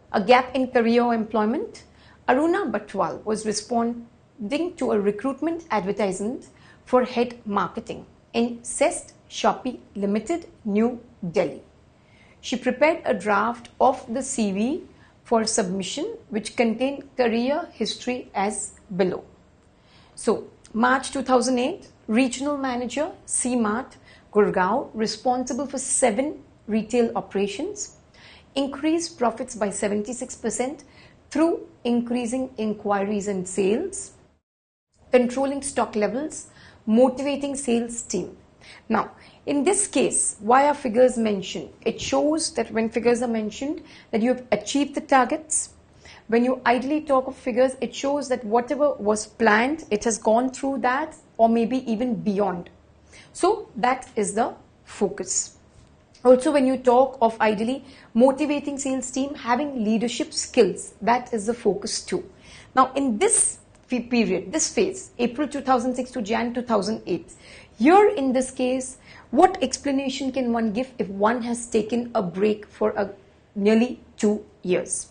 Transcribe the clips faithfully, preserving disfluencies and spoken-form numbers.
A gap in career or employment. Aruna Batwal was responding to a recruitment advertisement for head marketing in Zest Shopee Limited, New Delhi. She prepared a draft of the C V for submission which contained career history as below. So, March two thousand eight, Regional Manager, C-Mart, Gurgaon, responsible for seven retail operations, increased profits by seventy-six percent through increasing inquiries and sales, controlling stock levels, motivating sales team. Now, in this case, why are figures mentioned? It shows that when figures are mentioned, that you have achieved the targets. When you ideally talk of figures, it shows that whatever was planned, it has gone through that or maybe even beyond. So that is the focus. Also, when you talk of ideally motivating sales team, having leadership skills, that is the focus too. Now, in this period, this phase, April two thousand six to January two thousand eight, here in this case, what explanation can one give if one has taken a break for a, nearly two years?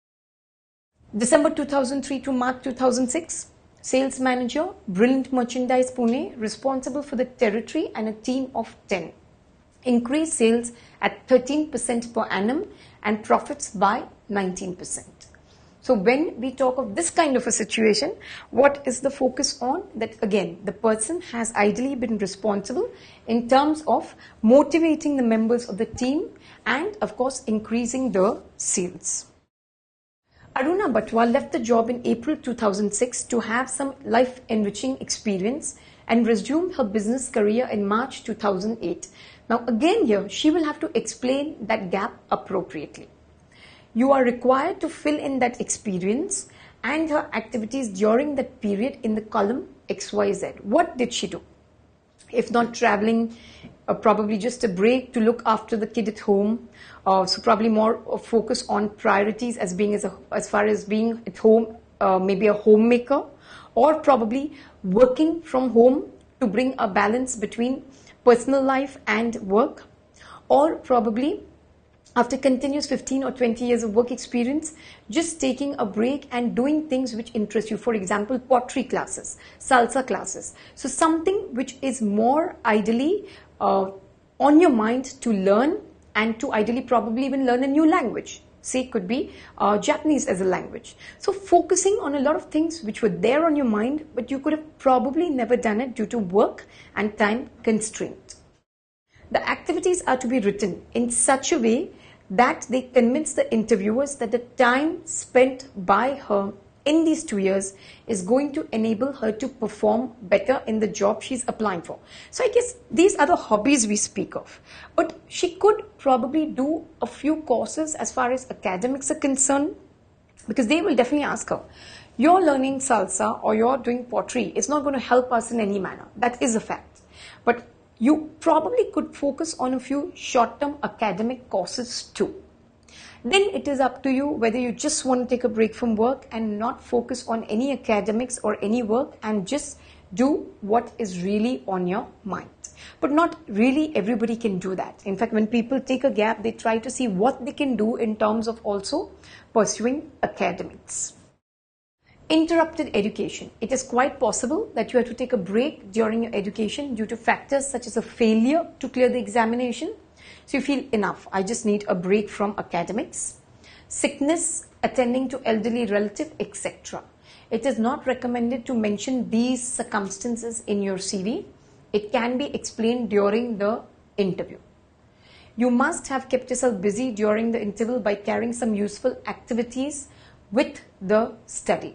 December two thousand three to March two thousand six, Sales Manager, Brilliant Merchandise Pune, responsible for the territory and a team of ten. Increased sales at thirteen percent per annum and profits by nineteen percent. So when we talk of this kind of a situation, what is the focus on? That again, the person has ideally been responsible in terms of motivating the members of the team and of course increasing the sales. Aruna Batwal left the job in April two thousand six to have some life-enriching experience and resumed her business career in March two thousand eight. Now again here, she will have to explain that gap appropriately. You are required to fill in that experience and her activities during that period in the column X Y Z. What did she do? If not traveling, uh, probably just a break to look after the kid at home. Uh, so probably more focus on priorities as being as, a, as far as being at home, uh, maybe a homemaker, or probably working from home to bring a balance between personal life and work, or probably after continuous fifteen or twenty years of work experience, just taking a break and doing things which interest you. For example, pottery classes, salsa classes. So something which is more ideally uh, on your mind to learn and to ideally probably even learn a new language. Say it could be uh, Japanese as a language. So focusing on a lot of things which were there on your mind, but you could have probably never done it due to work and time constraint. The activities are to be written in such a way that they convince the interviewers that the time spent by her in these two years is going to enable her to perform better in the job she's applying for. So I guess these are the hobbies we speak of. But she could probably do a few courses as far as academics are concerned, because they will definitely ask her, you're learning salsa or you're doing pottery, it's not going to help us in any manner. That is a fact. But you probably could focus on a few short-term academic courses too. Then it is up to you whether you just want to take a break from work and not focus on any academics or any work and just do what is really on your mind. But not really everybody can do that. In fact, when people take a gap, they try to see what they can do in terms of also pursuing academics. Interrupted education. It is quite possible that you have to take a break during your education due to factors such as a failure to clear the examination. So you feel enough, I just need a break from academics, sickness, attending to elderly relative, et cetera. It is not recommended to mention these circumstances in your C V. It can be explained during the interview. You must have kept yourself busy during the interval by carrying some useful activities with the study.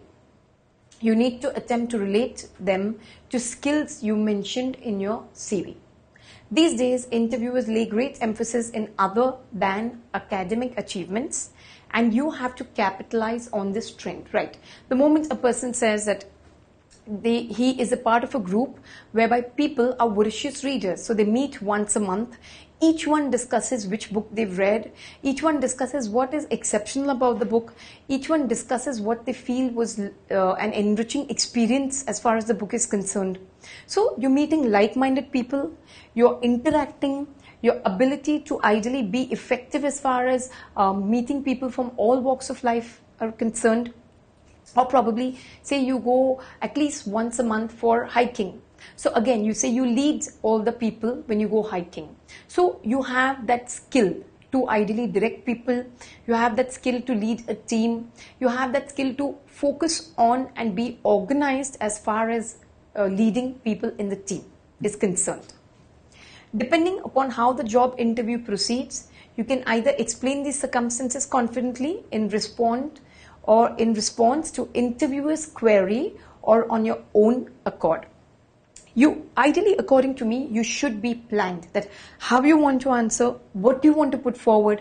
You need to attempt to relate them to skills you mentioned in your C V. These days, interviewers lay great emphasis in other than academic achievements, and you have to capitalize on this trend, right? The moment a person says that they, he is a part of a group whereby people are voracious readers, so they meet once a month, each one discusses which book they've read, each one discusses what is exceptional about the book, each one discusses what they feel was uh, an enriching experience as far as the book is concerned. So you're meeting like-minded people, you're interacting, your ability to ideally be effective as far as um, meeting people from all walks of life are concerned. Or probably say you go at least once a month for hiking. So again, you say you lead all the people when you go hiking. So you have that skill to ideally direct people. You have that skill to lead a team. You have that skill to focus on and be organized as far as uh, leading people in the team is concerned. Depending upon how the job interview proceeds, you can either explain these circumstances confidently in response or in response to interviewer's query or on your own accord. You, ideally, according to me, you should be planned that how you want to answer, what you want to put forward.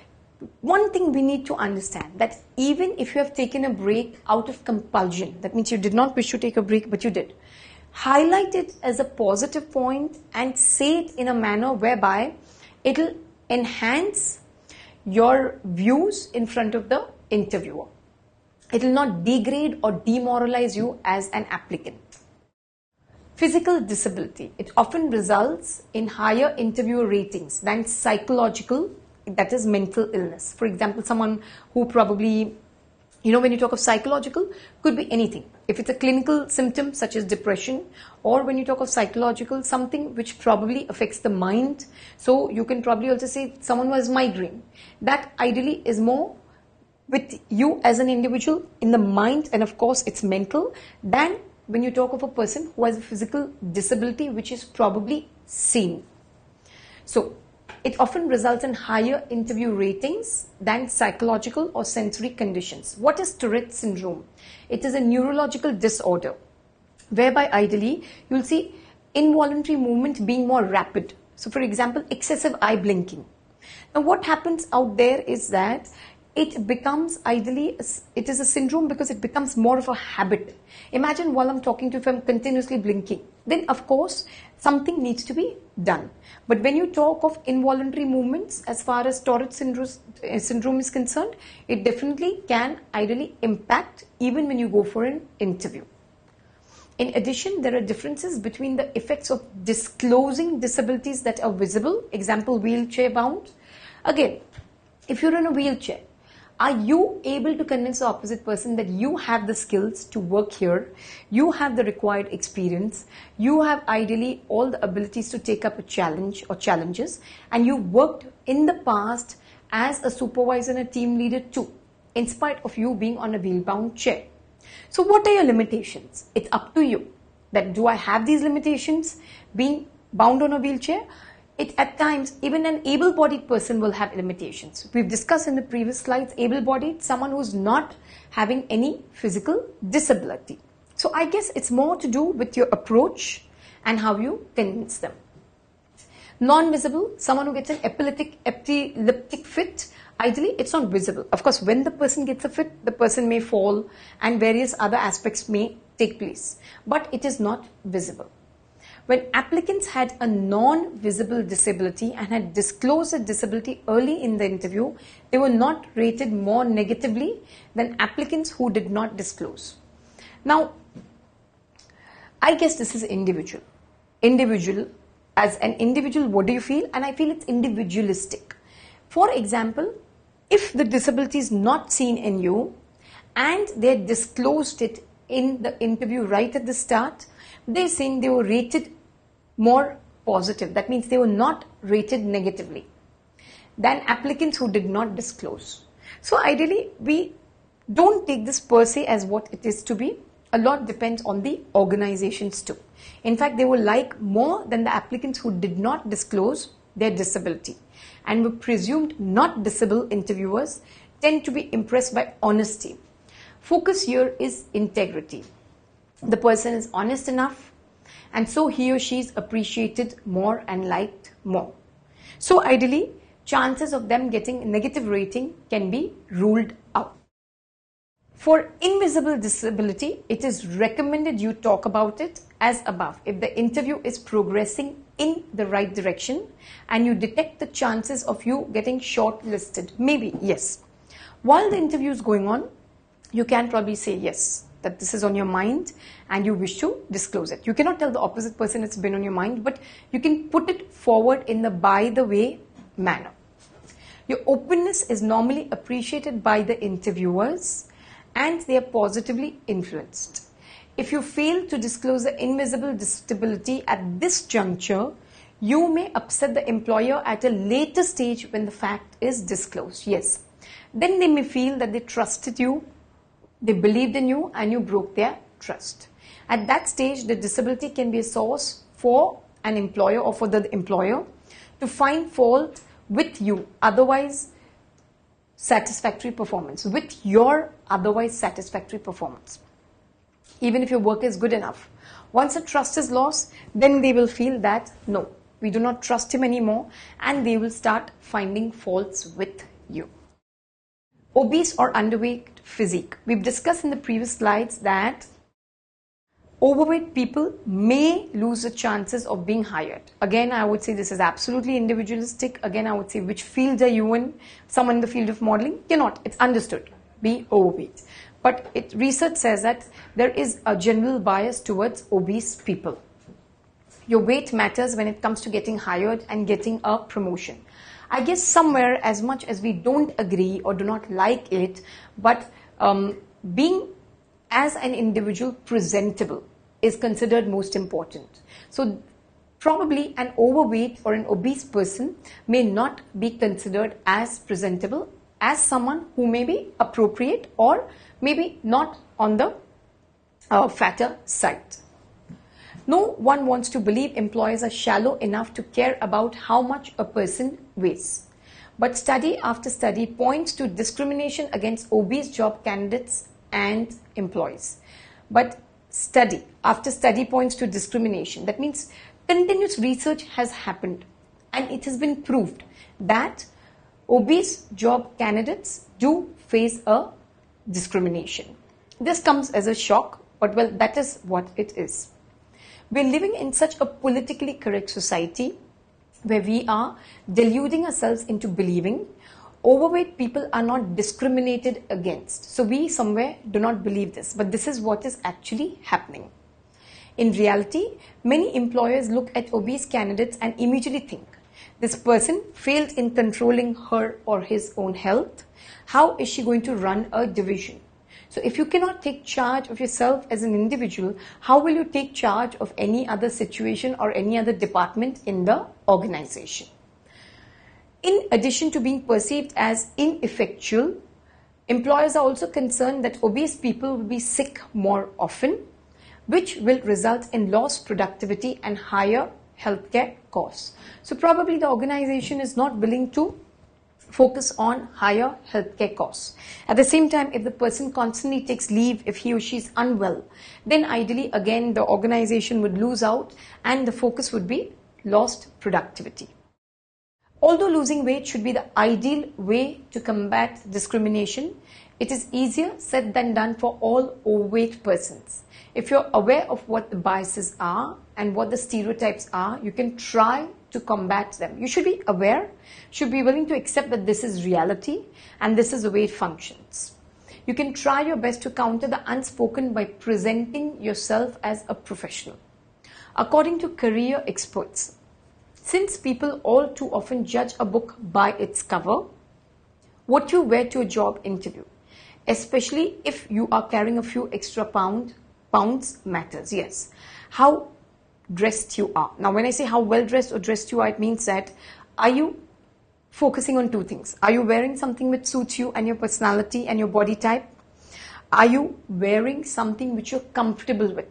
One thing we need to understand that even if you have taken a break out of compulsion, that means you did not wish to take a break, but you did, highlight it as a positive point and say it in a manner whereby it will enhance your views in front of the interviewer. It will not degrade or demoralize you as an applicant. Physical disability. It often results in higher interview ratings than psychological, that is mental illness. For example, someone who probably, you know, when you talk of psychological, could be anything. If it's a clinical symptom such as depression, or when you talk of psychological, something which probably affects the mind. So you can probably also say someone who has migraine. That ideally is more with you as an individual in the mind, and of course it's mental, than when you talk of a person who has a physical disability which is probably seen. So it often results in higher interview ratings than psychological or sensory conditions. What is Tourette syndrome? It is a neurological disorder whereby ideally you will see involuntary movement being more rapid. So for example, excessive eye blinking. Now what happens out there is that it becomes ideally, it is a syndrome because it becomes more of a habit. Imagine while I'm talking to you, if I'm continuously blinking, then of course something needs to be done. But when you talk of involuntary movements as far as Tourette syndrome is concerned, it definitely can ideally impact even when you go for an interview. In addition, there are differences between the effects of disclosing disabilities that are visible, example wheelchair bound. Again, if you're in a wheelchair, are you able to convince the opposite person that you have the skills to work here, you have the required experience, you have ideally all the abilities to take up a challenge or challenges, and you worked in the past as a supervisor and a team leader too, in spite of you being on a wheel-bound chair. So what are your limitations? It's up to you. That do I have these limitations being bound on a wheelchair? It, at times, even an able-bodied person will have limitations. We've discussed in the previous slides, able-bodied, someone who's not having any physical disability. So I guess it's more to do with your approach and how you convince them. Non-visible, someone who gets an epileptic, epileptic fit, ideally it's not visible. Of course, when the person gets a fit, the person may fall and various other aspects may take place, but it is not visible. When applicants had a non-visible disability and had disclosed a disability early in the interview, they were not rated more negatively than applicants who did not disclose. Now, I guess this is individual. Individual, as an individual, what do you feel? And I feel it's individualistic. For example, if the disability is not seen in you and they disclosed it in the interview right at the start, they're saying they were rated more positive. That means they were not rated negatively than applicants who did not disclose. So ideally, we don't take this per se as what it is to be. A lot depends on the organizations too. In fact, they were like more than the applicants who did not disclose their disability and were presumed not disable interviewers tend to be impressed by honesty. Focus here is integrity. The person is honest enough, and so he or she is appreciated more and liked more. So ideally, chances of them getting a negative rating can be ruled out. For invisible disability, it is recommended you talk about it as above. If the interview is progressing in the right direction and you detect the chances of you getting shortlisted, maybe yes. While the interview is going on, you can probably say yes. that this is on your mind and you wish to disclose it. You cannot tell the opposite person it's been on your mind, but you can put it forward in the by the way manner. Your openness is normally appreciated by the interviewers and they are positively influenced. If you fail to disclose the invisible disability at this juncture, you may upset the employer at a later stage when the fact is disclosed. Yes. Then they may feel that they trusted you, they believed in you, and you broke their trust. At that stage, the disability can be a source for an employer or for the employer to find fault with you, otherwise satisfactory performance, with your otherwise satisfactory performance. Even if your work is good enough. Once the trust is lost, then they will feel that, no, we do not trust him anymore, and they will start finding faults with you. Obese or underweight physique. We've discussed in the previous slides that overweight people may lose the chances of being hired. Again, I would say this is absolutely individualistic. Again, I would say which field are you in? Someone in the field of modeling? You're not. It's understood. Be overweight. But it, research says that there is a general bias towards obese people. Your weight matters when it comes to getting hired and getting a promotion. I guess somewhere, as much as we don't agree or do not like it, but um, being as an individual presentable is considered most important. So probably an overweight or an obese person may not be considered as presentable as someone who may be appropriate or maybe not on the uh, fatter side. No one wants to believe employers are shallow enough to care about how much a person weighs. But study after study points to discrimination against obese job candidates and employees. But study after study points to discrimination. That means continuous research has happened and it has been proved that obese job candidates do face a discrimination. This comes as a shock, but well, that is what it is. We're living in such a politically correct society where we are deluding ourselves into believing overweight people are not discriminated against. So we somewhere do not believe this, but this is what is actually happening. In reality, many employers look at obese candidates and immediately think, this person failed in controlling her or his own health. How is she going to run a division? So if you cannot take charge of yourself as an individual, how will you take charge of any other situation or any other department in the organization? In addition to being perceived as ineffectual, employers are also concerned that obese people will be sick more often, which will result in lost productivity and higher healthcare costs. So probably the organization is not willing to focus on higher healthcare costs. At the same time, if the person constantly takes leave, if he or she is unwell, then ideally again the organization would lose out and the focus would be lost productivity. Although losing weight should be the ideal way to combat discrimination, it is easier said than done for all overweight persons. If you're aware of what the biases are and what the stereotypes are, you can try to combat them. You should be aware, should be willing to accept that this is reality and this is the way it functions. You can try your best to counter the unspoken by presenting yourself as a professional. According to career experts, since people all too often judge a book by its cover, what you wear to a job interview, especially if you are carrying a few extra pound, pounds matters. Yes. How dressed you are. Now, when I say how well dressed or dressed you are, it means that are you focusing on two things? Are you wearing something which suits you and your personality and your body type? Are you wearing something which you're comfortable with?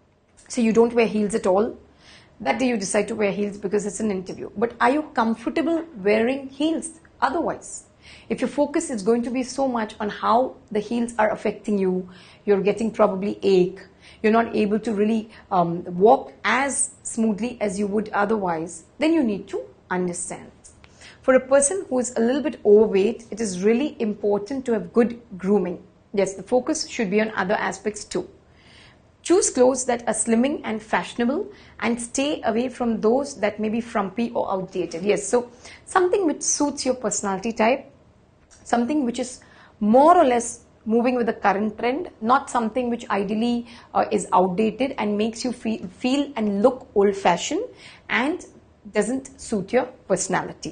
So you don't wear heels at all. That day you decide to wear heels because it's an interview. But are you comfortable wearing heels otherwise? If your focus is going to be so much on how the heels are affecting you, you're getting probably ache, you're not able to really um, walk as smoothly as you would otherwise, then you need to understand. For a person who is a little bit overweight, it is really important to have good grooming. Yes, the focus should be on other aspects too. Choose clothes that are slimming and fashionable and stay away from those that may be frumpy or outdated. Yes, so something which suits your personality type, something which is more or less moving with the current trend, not something which ideally uh, is outdated and makes you feel, feel and look old-fashioned and doesn't suit your personality.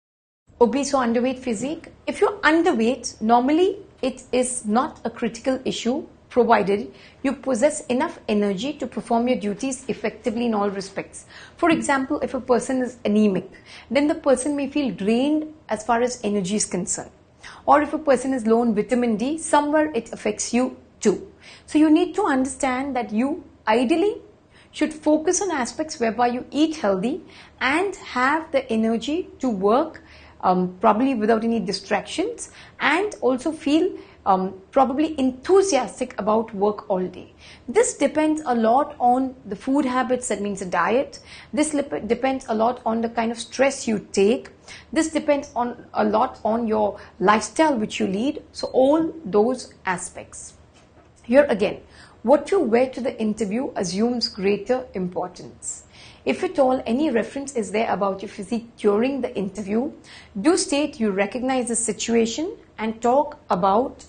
Obese or underweight physique. If you're underweight, normally it is not a critical issue provided you possess enough energy to perform your duties effectively in all respects. For example, if a person is anemic, then the person may feel drained as far as energy is concerned. Or if a person is low in vitamin D, somewhere it affects you too. So you need to understand that you ideally should focus on aspects whereby you eat healthy and have the energy to work um, probably without any distractions, and also feel Um, probably enthusiastic about work all day. This depends a lot on the food habits, that means a diet. This depends a lot on the kind of stress you take. This depends on a lot on your lifestyle which you lead. So all those aspects. Here again, what you wear to the interview assumes greater importance. If at all any reference is there about your physique during the interview, do state you recognize the situation and talk about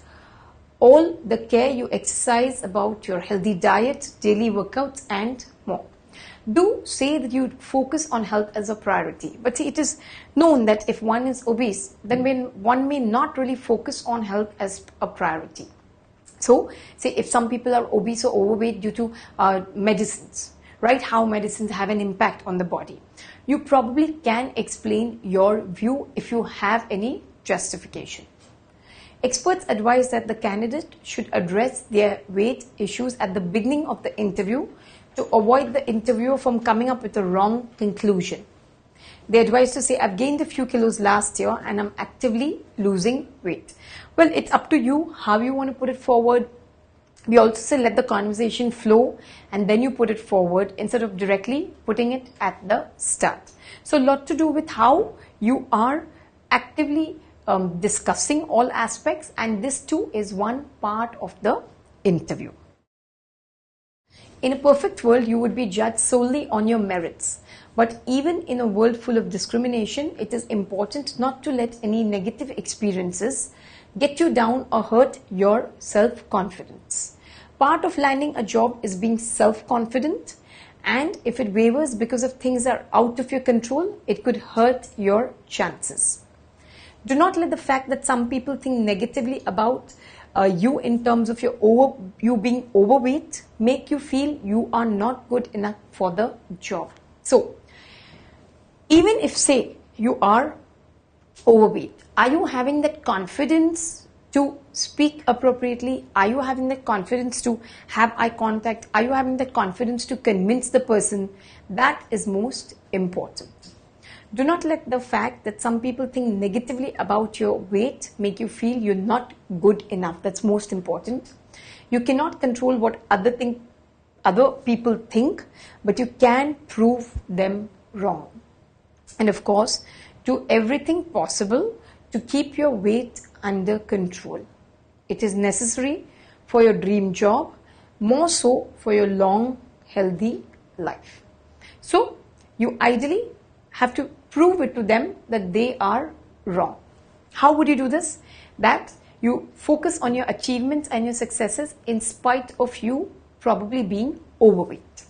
all the care you exercise about your healthy diet, daily workouts and more. Do say that you focus on health as a priority. But see, it is known that if one is obese, then when one may not really focus on health as a priority. So, say if some people are obese or overweight due to uh, medicines, right, how medicines have an impact on the body, you probably can explain your view if you have any justification. Experts advise that the candidate should address their weight issues at the beginning of the interview to avoid the interviewer from coming up with a wrong conclusion. They advise to say, I've gained a few kilos last year and I'm actively losing weight. Well, it's up to you how you want to put it forward. We also say let the conversation flow and then you put it forward instead of directly putting it at the start. So a lot to do with how you are actively Um, discussing all aspects, and this too is one part of the interview. In a perfect world, you would be judged solely on your merits. But even in a world full of discrimination, it is important not to let any negative experiences get you down or hurt your self-confidence. Part of landing a job is being self-confident, and if it wavers because of things that are out of your control, it could hurt your chances. Do not let the fact that some people think negatively about uh, you in terms of your over, you being overweight make you feel you are not good enough for the job. So, even if say you are overweight, are you having that confidence to speak appropriately? Are you having that confidence to have eye contact? Are you having that confidence to convince the person? That is most important. Do not let the fact that some people think negatively about your weight make you feel you're not good enough. That's most important. You cannot control what other, think, other people think, but you can prove them wrong. And of course, do everything possible to keep your weight under control. It is necessary for your dream job, more so for your long, healthy life. So, you ideally have to prove it to them that they are wrong. How would you do this? That you focus on your achievements and your successes in spite of you probably being overweight.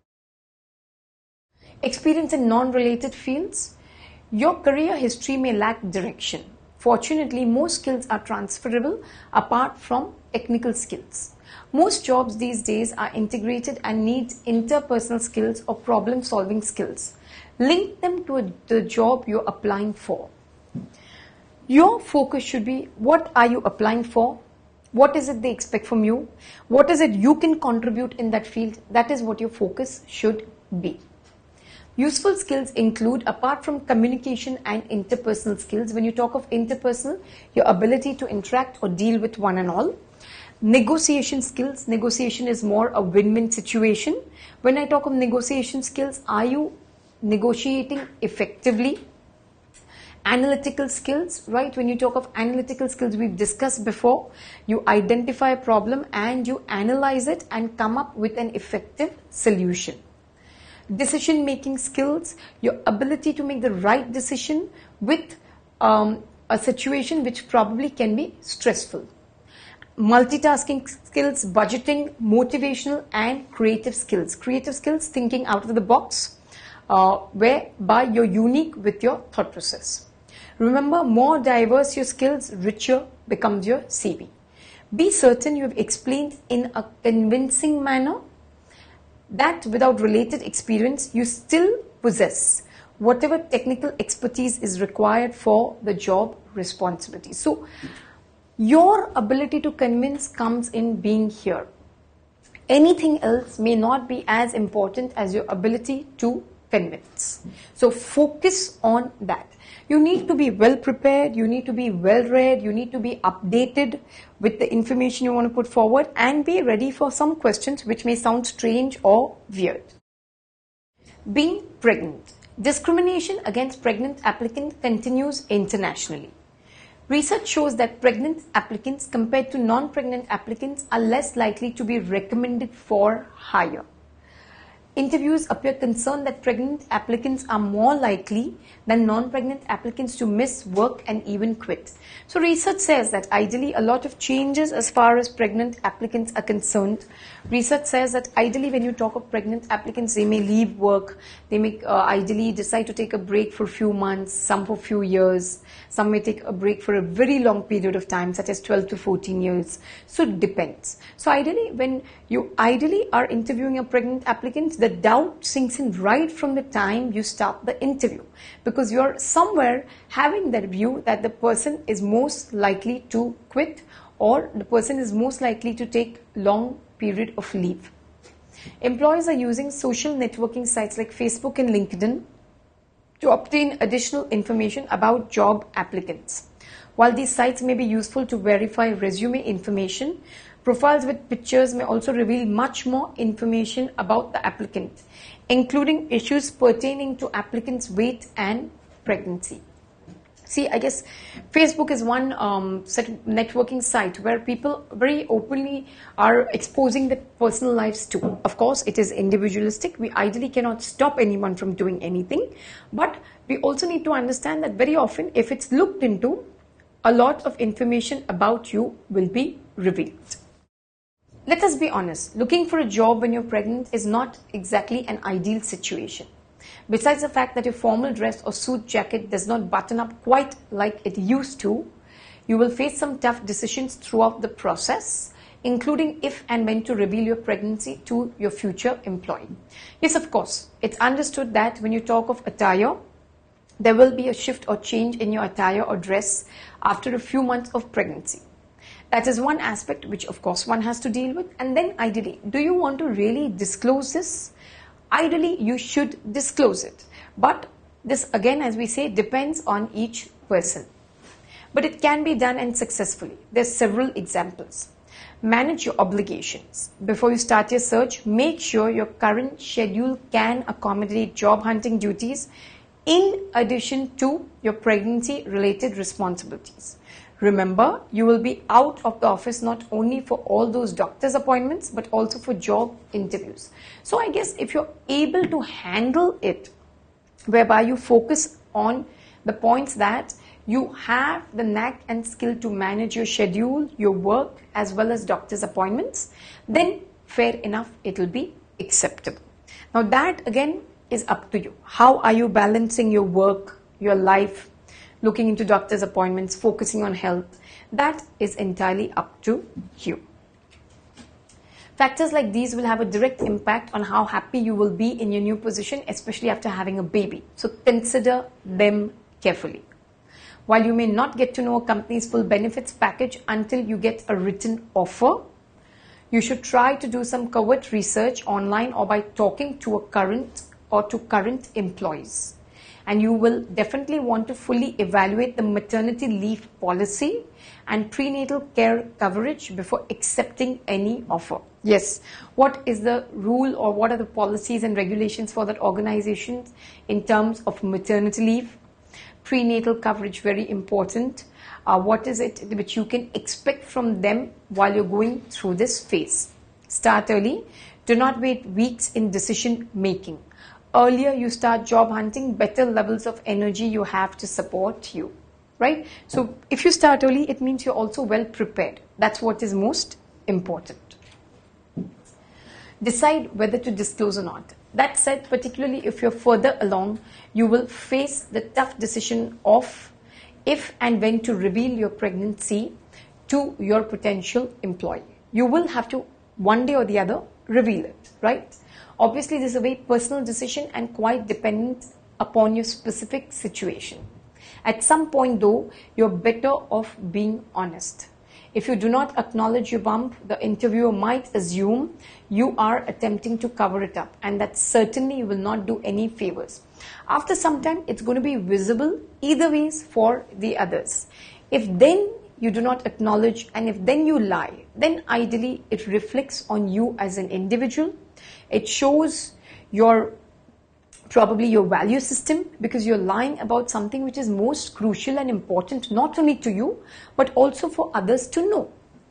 Experience in non-related fields. Your career history may lack direction. Fortunately, most skills are transferable apart from technical skills. Most jobs these days are integrated and need interpersonal skills or problem-solving skills. Link them to a, the job you're applying for. Your focus should be, what are you applying for? What is it they expect from you? What is it you can contribute in that field? That is what your focus should be. Useful skills include, apart from communication and interpersonal skills, when you talk of interpersonal, your ability to interact or deal with one and all. Negotiation skills. Negotiation is more a win-win situation. When I talk of negotiation skills, are you negotiating effectively? Analytical skills, right? When you talk of analytical skills, we've discussed before, you identify a problem and you analyze it and come up with an effective solution. Decision-making skills, your ability to make the right decision with um, a situation which probably can be stressful. multitasking skills, budgeting, motivational and creative skills. Creative skills, thinking out of the box, uh, whereby you're unique with your thought process. Remember, more diverse your skills, richer becomes your C V. Be certain you have explained in a convincing manner that without related experience, you still possess whatever technical expertise is required for the job responsibility. So, your ability to convince comes in being here. Anything else may not be as important as your ability to convince. So, focus on that. You need to be well prepared, you need to be well read, you need to be updated with the information you want to put forward, and be ready for some questions which may sound strange or weird. Being pregnant. Discrimination against pregnant applicants continues internationally. Research shows that pregnant applicants compared to non-pregnant applicants are less likely to be recommended for hire. Interviews appear concerned that pregnant applicants are more likely than non-pregnant applicants to miss work and even quit. So research says that ideally a lot of changes as far as pregnant applicants are concerned. Research says that ideally when you talk of pregnant applicants, they may leave work, they may uh, ideally decide to take a break for a few months, some for a few years, some may take a break for a very long period of time, such as twelve to fourteen years. So it depends. So ideally, when you ideally are interviewing a pregnant applicant, the doubt sinks in right from the time you start the interview, because you're somewhere having that view that the person is most likely to quit, or the person is most likely to take long period of leave. Employers are using social networking sites like Facebook and LinkedIn to obtain additional information about job applicants. While these sites may be useful to verify resume information, profiles with pictures may also reveal much more information about the applicant, including issues pertaining to applicants' weight and pregnancy. See, I guess Facebook is one um, set networking site where people very openly are exposing their personal lives to. Of course, it is individualistic. We ideally cannot stop anyone from doing anything. But we also need to understand that very often, if it's looked into, a lot of information about you will be revealed. Let us be honest, looking for a job when you're pregnant is not exactly an ideal situation. Besides the fact that your formal dress or suit jacket does not button up quite like it used to, you will face some tough decisions throughout the process, including if and when to reveal your pregnancy to your future employee. Yes, of course, it's understood that when you talk of attire, there will be a shift or change in your attire or dress after a few months of pregnancy. That is one aspect which, of course, one has to deal with. And then ideally, do you want to really disclose this? Ideally, you should disclose it. But this, again, as we say, depends on each person. But it can be done and successfully. There's several examples. Manage your obligations. Before you start your search, make sure your current schedule can accommodate job hunting duties in addition to your pregnancy-related responsibilities. Remember, you will be out of the office not only for all those doctor's appointments, but also for job interviews. So I guess if you're able to handle it, whereby you focus on the points that you have the knack and skill to manage your schedule, your work, as well as doctor's appointments, then fair enough, it will be acceptable. Now that again is up to you. How are you balancing your work, your life, looking into doctor's appointments, focusing on health? That is entirely up to you. Factors like these will have a direct impact on how happy you will be in your new position, especially after having a baby. So consider them carefully. While you may not get to know a company's full benefits package until you get a written offer, you should try to do some covert research online or by talking to a current or to current employees. And you will definitely want to fully evaluate the maternity leave policy and prenatal care coverage before accepting any offer. Yes, what is the rule or what are the policies and regulations for that organization in terms of maternity leave? Prenatal coverage, very important. Uh, what is it which you can expect from them while you're going through this phase? Start early. Do not wait weeks in decision making. Earlier you start job hunting, better levels of energy you have to support you, right? So if you start early, it means you're also well prepared. That's what is most important. Decide whether to disclose or not. That said, particularly if you're further along, you will face the tough decision of if and when to reveal your pregnancy to your potential employee. You will have to, one day or the other, reveal it, right? Obviously, this is a very personal decision and quite dependent upon your specific situation. At some point, though, you're better off being honest. If you do not acknowledge your bump, the interviewer might assume you are attempting to cover it up, and that certainly will not do any favors. After some time, it's going to be visible either ways for the others. If then you do not acknowledge and if then you lie, then ideally it reflects on you as an individual. It shows your probably your value system, because you're lying about something which is most crucial and important not only to you but also for others to know.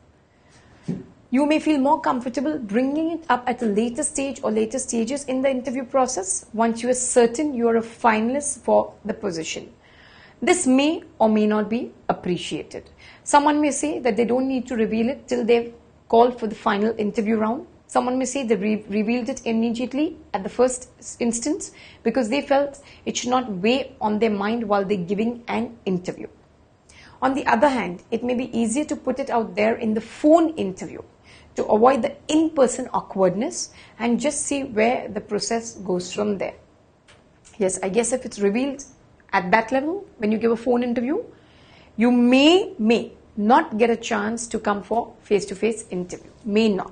You may feel more comfortable bringing it up at a later stage or later stages in the interview process once you are certain you are a finalist for the position. This may or may not be appreciated. Someone may say that they don't need to reveal it till they've called for the final interview round. Someone may say they re revealed it immediately at the first instance because they felt it should not weigh on their mind while they're giving an interview. On the other hand, it may be easier to put it out there in the phone interview to avoid the in-person awkwardness and just see where the process goes from there. Yes, I guess if it's revealed at that level, when you give a phone interview, you may, may not get a chance to come for face-to-face interview. May not.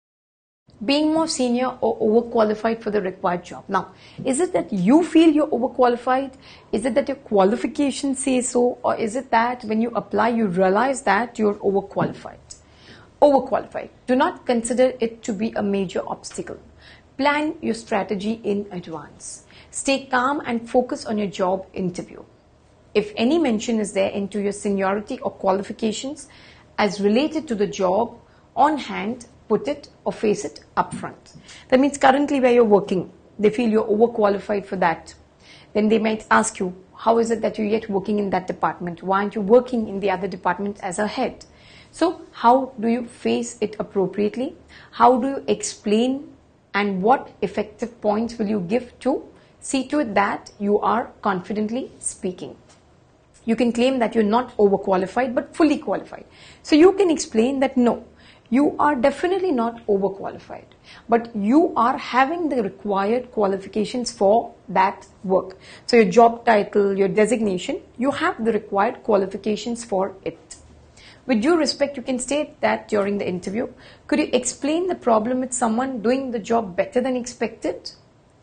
Being more senior or overqualified for the required job. Now, is it that you feel you're overqualified? Is it that your qualifications say so? Or is it that when you apply, you realize that you're overqualified? Overqualified. Do not consider it to be a major obstacle. Plan your strategy in advance. Stay calm and focus on your job interview. If any mention is there into your seniority or qualifications as related to the job on hand, put it or face it up front. That means currently where you're working, they feel you're overqualified for that. Then they might ask you, how is it that you're yet working in that department? Why aren't you working in the other department as a head? So how do you face it appropriately? How do you explain, and what effective points will you give to see to it that you are confidently speaking? You can claim that you're not overqualified but fully qualified. So you can explain that no, you are definitely not overqualified, but you are having the required qualifications for that work. So your job title, your designation, you have the required qualifications for it. With due respect, you can state that during the interview. Could you explain the problem with someone doing the job better than expected?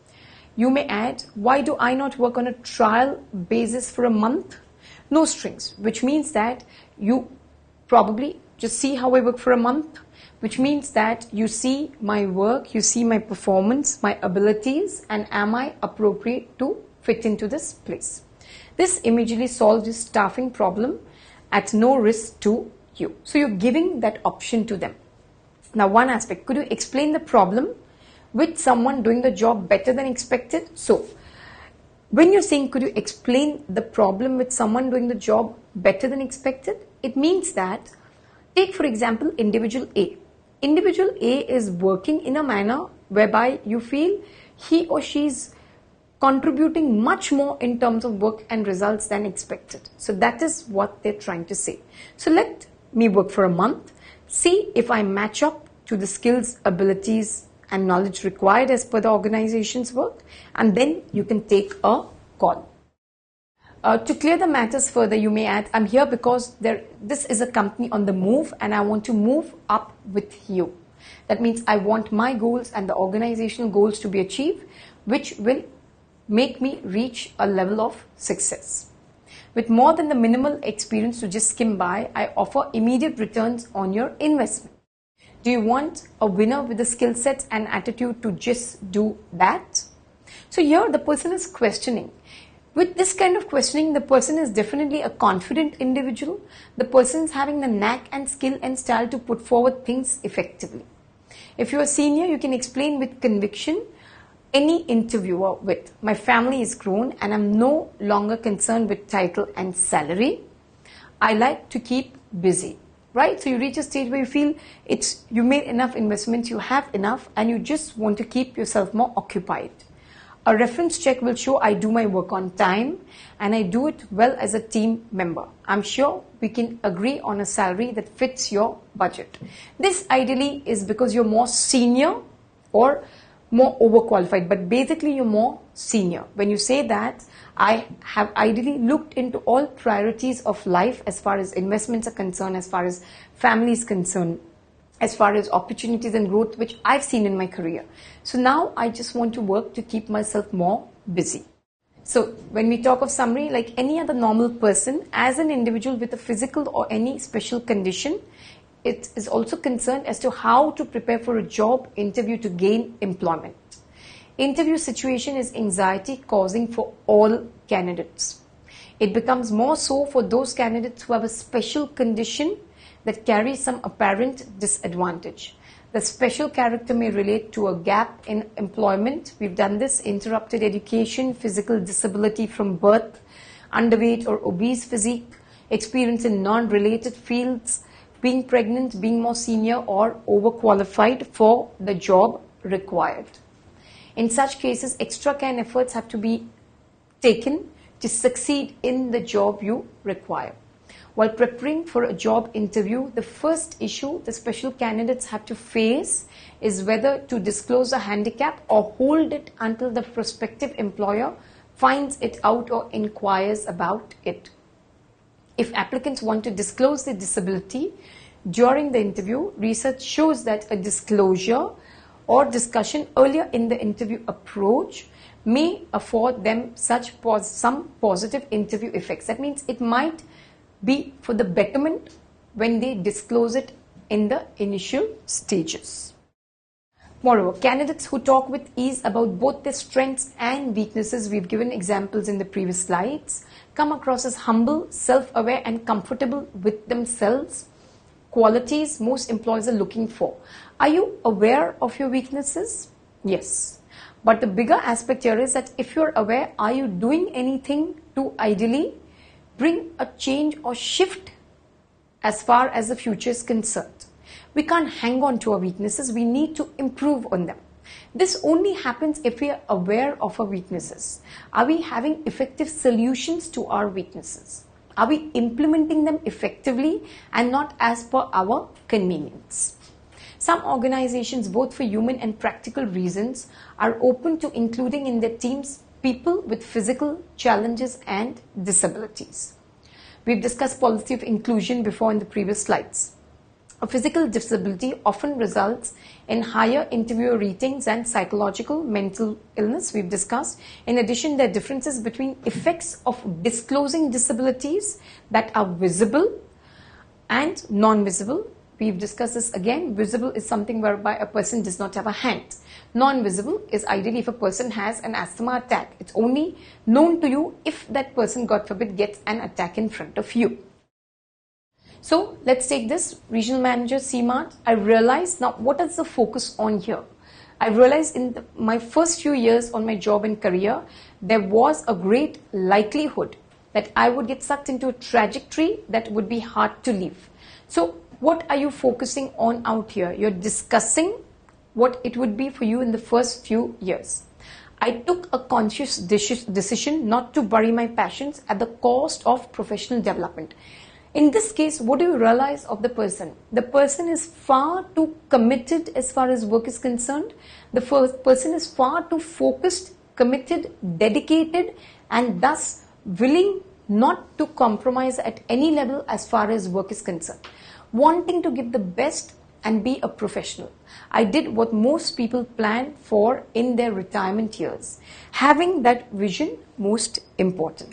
You may add, why do I not work on a trial basis for a month? No strings, which means that you probably just see how I work for a month, which means that you see my work, you see my performance, my abilities, and am I appropriate to fit into this place? This immediately solves your staffing problem at no risk to you. So you're giving that option to them. Now, one aspect, could you explain the problem with someone doing the job better than expected? So, when you're saying, could you explain the problem with someone doing the job better than expected? It means that, take for example, individual A. Individual A is working in a manner whereby you feel he or she is contributing much more in terms of work and results than expected. So that is what they're trying to say. So let me work for a month, see if I match up to the skills, abilities, and knowledge required as per the organization's work, and then you can take a call. Uh, to clear the matters further, you may add, I'm here because there, this is a company on the move and I want to move up with you. That means I want my goals and the organizational goals to be achieved, which will make me reach a level of success. With more than the minimal experience to just skim by, I offer immediate returns on your investment. Do you want a winner with the skill sets and attitude to just do that? So here the person is questioning. With this kind of questioning, the person is definitely a confident individual. The person is having the knack and skill and style to put forward things effectively. If you are senior, you can explain with conviction any interviewer with, my family is grown and I'm no longer concerned with title and salary. I like to keep busy. right? So you reach a stage where you feel it's you made enough investments, you have enough, and you just want to keep yourself more occupied. A reference check will show I do my work on time and I do it well as a team member. I'm sure we can agree on a salary that fits your budget. This ideally is because you're more senior or more overqualified, but basically you're more senior. When you say that, I have ideally looked into all priorities of life as far as investments are concerned, as far as family is concerned, as far as opportunities and growth which I've seen in my career. So now I just want to work to keep myself more busy. So when we talk of summary, like any other normal person, as an individual with a physical or any special condition, it is also concerned as to how to prepare for a job interview to gain employment. Interview situation is anxiety causing for all candidates. It becomes more so for those candidates who have a special condition that carry some apparent disadvantage. The special character may relate to a gap in employment. We've done this: interrupted education, physical disability from birth, underweight or obese physique, experience in non-related fields, being pregnant, being more senior or overqualified for the job required. In such cases, extra care and efforts have to be taken to succeed in the job you require. While preparing for a job interview, the first issue the special candidates have to face is whether to disclose a handicap or hold it until the prospective employer finds it out or inquires about it. If applicants want to disclose their disability during the interview, research shows that a disclosure or discussion earlier in the interview approach may afford them such pos- some positive interview effects. That means it might be for the betterment when they disclose it in the initial stages. Moreover, candidates who talk with ease about both their strengths and weaknesses, we've given examples in the previous slides, come across as humble, self-aware and comfortable with themselves, qualities most employers are looking for. Are you aware of your weaknesses? Yes. But the bigger aspect here is that if you're aware, are you doing anything to ideally bring a change or shift as far as the future is concerned? We can't hang on to our weaknesses. We need to improve on them. This only happens if we are aware of our weaknesses. Are we having effective solutions to our weaknesses? Are we implementing them effectively and not as per our convenience? Some organizations, both for human and practical reasons, are open to including in their teams people with physical challenges and disabilities. We've discussed policy of inclusion before in the previous slides. A physical disability often results in higher interviewer ratings and psychological mental illness, we've discussed. In addition, there are differences between effects of disclosing disabilities that are visible and non-visible. We've discussed this again. Visible is something whereby a person does not have a hand. Non-visible is ideally if a person has an asthma attack. It's only known to you if that person, God forbid, gets an attack in front of you. So let's take this regional manager C MART. I realized now what is the focus on here. I realized in the, my first few years on my job and career, there was a great likelihood that I would get sucked into a trajectory that would be hard to leave. So what are you focusing on out here? You're discussing what it would be for you in the first few years. I took a conscious decision not to bury my passions at the cost of professional development. In this case, what do you realize of the person? The person is far too committed as far as work is concerned. The first person is far too focused, committed, dedicated, and thus willing not to compromise at any level as far as work is concerned. Wanting to give the best and be a professional. I did what most people plan for in their retirement years. Having that vision, most important.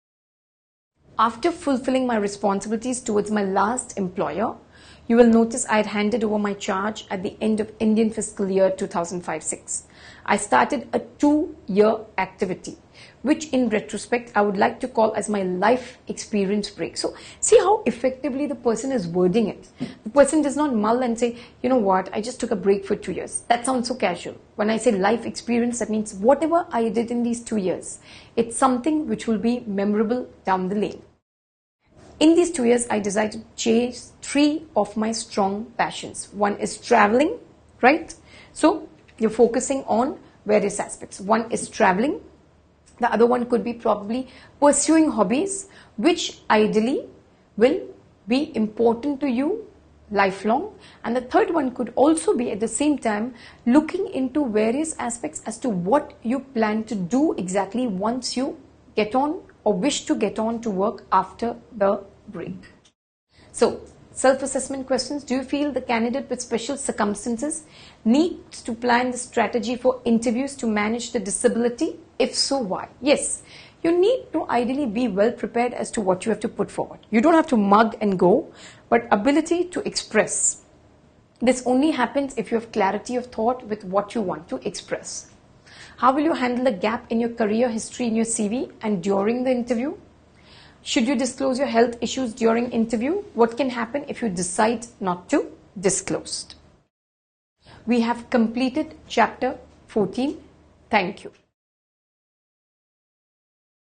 After fulfilling my responsibilities towards my last employer, you will notice I had handed over my charge at the end of Indian fiscal year two thousand five six. I started a two-year activity, which in retrospect I would like to call as my life experience break. So see how effectively the person is wording it. The person does not mull and say, you know what, I just took a break for two years. That sounds so casual. When I say life experience, that means whatever I did in these two years, it's something which will be memorable down the lane. In these two years, I decided to chase three of my strong passions. One is traveling, right? So you're focusing on various aspects. One is traveling. The other one could be probably pursuing hobbies, which ideally will be important to you lifelong. And the third one could also be at the same time looking into various aspects as to what you plan to do exactly once you get on or wish to get on to work after the break. So, self-assessment questions. Do you feel the candidate with special circumstances needs to plan the strategy for interviews to manage the disability? If so, why? Yes, you need to ideally be well prepared as to what you have to put forward. You don't have to mug and go, but ability to express. This only happens if you have clarity of thought with what you want to express. How will you handle a gap in your career history in your C V and during the interview? Should you disclose your health issues during interview? What can happen if you decide not to disclose? We have completed chapter fourteen. Thank you.